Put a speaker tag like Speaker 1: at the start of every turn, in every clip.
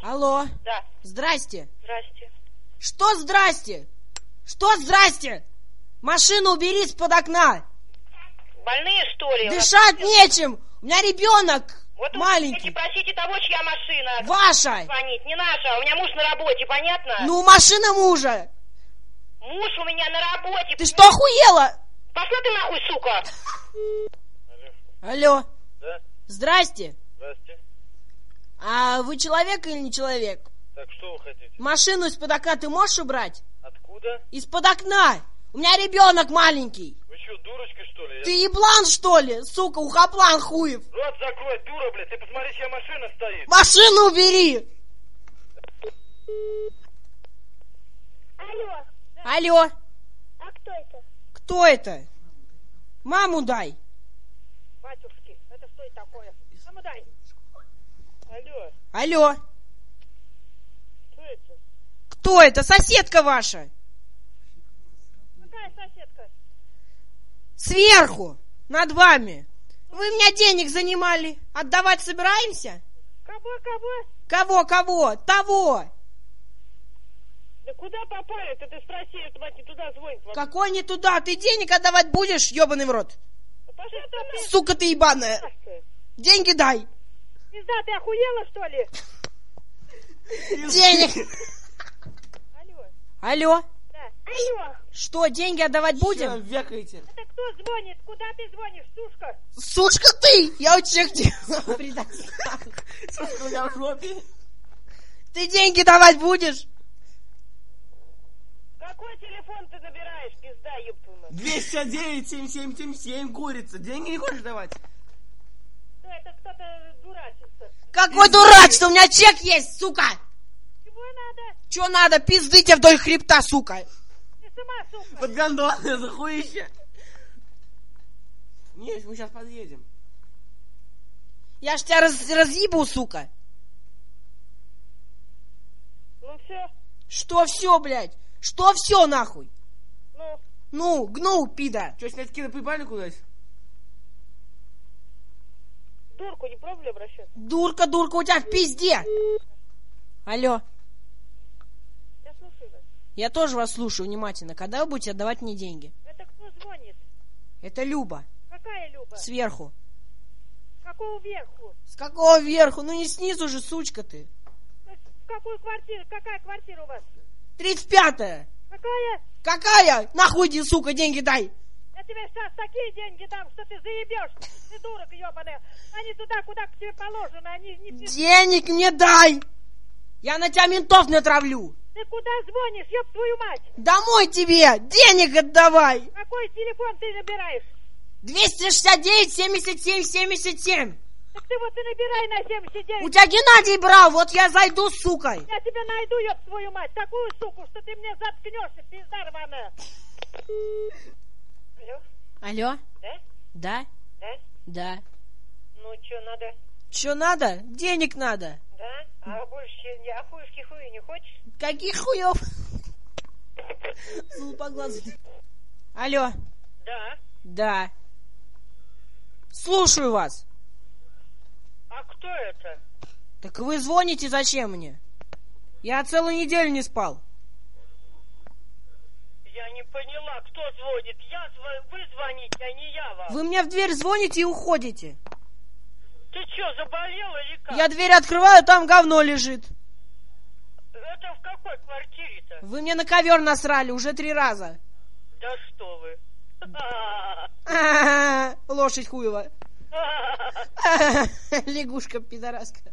Speaker 1: Алло.
Speaker 2: Да.
Speaker 1: Здрасте.
Speaker 2: Здрасте.
Speaker 1: Что здрасте? Что здрасте? Машину убери из-под окна.
Speaker 2: Больные, что ли?
Speaker 1: Дышать нечем. У меня ребенок
Speaker 2: вот
Speaker 1: маленький.
Speaker 2: Просите того, чья машина.
Speaker 1: Ваша.
Speaker 2: Звонить, не наша. У меня муж на работе, понятно?
Speaker 1: Ну, машина мужа.
Speaker 2: Муж у меня на работе.
Speaker 1: Ты что, охуела?
Speaker 2: Пошла ты нахуй, сука.
Speaker 1: Алло.
Speaker 3: Да?
Speaker 1: Здрасте.
Speaker 3: Здрасте.
Speaker 1: А вы человек или не человек?
Speaker 3: Так, что вы хотите?
Speaker 1: Машину из-под окна ты можешь убрать?
Speaker 3: Откуда?
Speaker 1: Из-под окна. У меня ребенок маленький.
Speaker 3: Вы что, дурочка, что ли?
Speaker 1: Ты еблан, что ли? Сука, ухоплан хуев.
Speaker 3: Рот закрой, дура, блядь. Ты посмотри, чья машина стоит.
Speaker 1: Машину убери.
Speaker 4: Алло,
Speaker 1: Алло.
Speaker 4: а кто это?
Speaker 1: Кто это? Маму дай.
Speaker 2: Батюшки, это что это такое? Маму дай.
Speaker 3: Алло,
Speaker 1: Алло.
Speaker 3: кто это?
Speaker 1: Кто это? Соседка ваша.
Speaker 2: Какая соседка?
Speaker 1: Сверху. Над вами. Вы меня денег занимали. Отдавать собираемся?
Speaker 2: Кого?
Speaker 1: Кого? Того.
Speaker 2: Да куда попали? Ты спроси, это мать не туда звонит.
Speaker 1: Какой не туда? Ты денег отдавать будешь, ебаный в рот?
Speaker 2: Пошла ты опять.
Speaker 1: Сука ты ебаная. Деньги дай.
Speaker 2: Пизда, ты охуела, что ли?
Speaker 1: Денег.
Speaker 2: Алло.
Speaker 1: Алло.
Speaker 2: Да.
Speaker 4: Алло,
Speaker 1: Что, деньги отдавать будем?
Speaker 5: Векаете?
Speaker 2: Это кто звонит? Куда ты звонишь, сушка?
Speaker 1: Сучка ты! Я у тебя хотела предать.
Speaker 5: Сушка у меня в жопе.
Speaker 1: Ты деньги давать будешь?
Speaker 2: Какой телефон ты набираешь, пизда, ёптуна?
Speaker 5: 209 7777 курица. Деньги не хочешь давать?
Speaker 2: Да, это кто-то дурачится.
Speaker 1: Какой дурачество? У меня чек есть, сука!
Speaker 2: Чего надо?
Speaker 1: Че надо? Пизды тебе вдоль хребта, сука!
Speaker 2: Ты сама, сука.
Speaker 5: Под гондоны за хуище. Нет, мы сейчас подъедем.
Speaker 1: Я ж тебя разъебу, сука!
Speaker 2: Ну все,
Speaker 1: Что все, блядь? Что все, нахуй?
Speaker 2: ну,
Speaker 1: Ну, гнул, пида!
Speaker 5: Че, снять кида поебали куда-то?
Speaker 2: дурку не пробовали обращаться?
Speaker 1: Дурка, у тебя в пизде! Алло,
Speaker 2: Я слушаю вас.
Speaker 1: я тоже вас слушаю внимательно. Когда вы будете отдавать мне деньги?
Speaker 2: Это кто звонит?
Speaker 1: Это Люба,
Speaker 2: Какая Люба?
Speaker 1: сверху.
Speaker 2: Какого верху?
Speaker 1: С какого верху? Ну не снизу же, сучка ты.
Speaker 2: В какую квартиру? Какая квартира у вас?
Speaker 1: 35-я.
Speaker 2: Какая?
Speaker 1: Какая? Нахуй иди, сука, деньги дай.
Speaker 2: Я тебе сейчас такие деньги дам, что ты заебешь. Ты дурак ебаная. Они туда, куда к тебе положено. Они не...
Speaker 1: Денег мне дай. Я на тебя ментов натравлю.
Speaker 2: Ты куда звонишь, ёб твою мать?
Speaker 1: Домой тебе. Денег отдавай.
Speaker 2: Какой телефон ты набираешь?
Speaker 1: 269 77 77.
Speaker 2: Так ты вот и набирай на 79.
Speaker 1: У тебя Геннадий брал, вот я зайду с сукой.
Speaker 2: Я тебя найду, ёб твою мать. Такую суку, что ты мне заткнешься, пизда рваная. Алло?
Speaker 1: Алло?
Speaker 2: Да?
Speaker 1: Да?
Speaker 2: Да?
Speaker 1: Да.
Speaker 2: Ну, что надо?
Speaker 1: Че надо? Денег надо.
Speaker 2: Да? А больше, а хуюшки хуи не хочешь?
Speaker 1: Каких хуев? Злопоглазый. Алло?
Speaker 2: Да.
Speaker 1: Да. Слушаю вас.
Speaker 2: А кто это?
Speaker 1: Так вы звоните зачем мне? Я целую неделю не спал.
Speaker 2: Я не поняла, кто звонит. Вы звоните, а не я вам.
Speaker 1: Вы мне в дверь звоните и уходите.
Speaker 2: Ты что, заболела или как?
Speaker 1: Я дверь открываю, там говно лежит.
Speaker 2: Это в какой квартире-то?
Speaker 1: Вы мне на ковер насрали уже 3 раза.
Speaker 2: Да что вы.
Speaker 1: Лошадь хуева. Лягушка пидораска.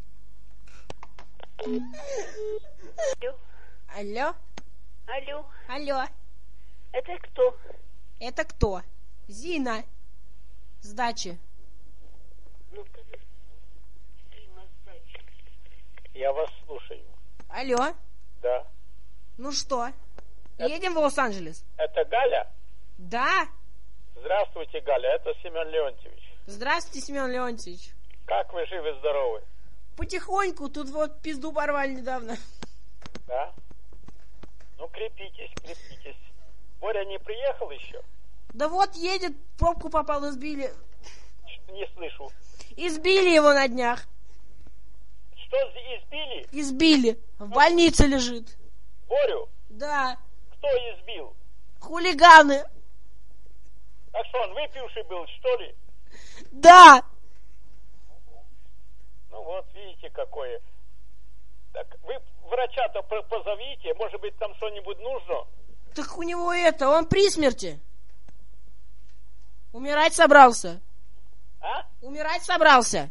Speaker 1: Алло?
Speaker 4: алло,
Speaker 1: Алло?
Speaker 4: это кто?
Speaker 1: Это кто? Зина. Сдачи.
Speaker 4: Ну-ка, сдачи.
Speaker 3: Я вас слушаю.
Speaker 1: Алло?
Speaker 3: Да.
Speaker 1: Ну что? Едем в Лос-Анджелес?
Speaker 3: Это Галя?
Speaker 1: Да.
Speaker 3: Здравствуйте, Галя. Это Семен Леонтьевич.
Speaker 1: Здравствуйте, Семен Леонтьевич.
Speaker 3: Как вы живы-здоровы?
Speaker 1: Потихоньку, тут вот пизду порвали недавно.
Speaker 3: Да? Ну, крепитесь, крепитесь. Боря не приехал еще?
Speaker 1: Да вот едет, в пробку попал, избили.
Speaker 3: Не слышу.
Speaker 1: Избили его на днях.
Speaker 3: Что, избили?
Speaker 1: Избили. В больнице лежит.
Speaker 3: Борю?
Speaker 1: Да.
Speaker 3: Кто избил?
Speaker 1: Хулиганы.
Speaker 3: А что, он выпивший был, что ли?
Speaker 1: Да.
Speaker 3: Ну вот, видите, какое. Так, вы врача-то позовите, может быть, там что-нибудь нужно?
Speaker 1: Так у него он при смерти. Умирать собрался.
Speaker 3: А?
Speaker 1: Умирать собрался.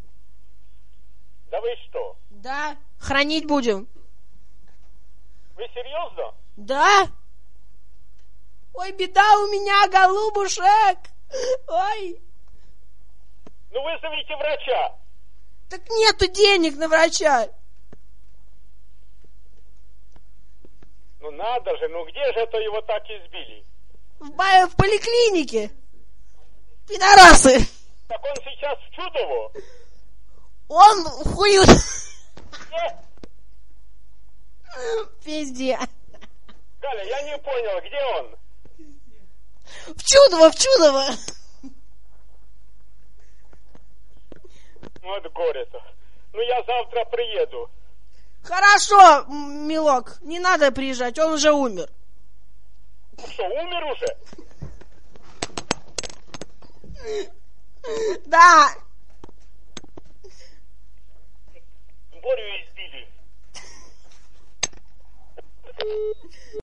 Speaker 3: Да вы что?
Speaker 1: Да. Хранить будем.
Speaker 3: Вы серьезно?
Speaker 1: Да. Ой, беда у меня, голубушек. Ой.
Speaker 3: Ну вызовите врача.
Speaker 1: Так нету денег на врача.
Speaker 3: Ну надо же, ну где же это его так избили?
Speaker 1: В поликлинике. Пидорасы.
Speaker 3: Так он сейчас в Чудово?
Speaker 1: Он хую.
Speaker 3: Где?
Speaker 1: Везде.
Speaker 3: Галя, я не понял, где он?
Speaker 1: В Чудово.
Speaker 3: Вот горе-то. Ну я завтра приеду.
Speaker 1: Хорошо, милок, не надо приезжать, он уже умер.
Speaker 3: Ну что, умер уже?
Speaker 1: Да.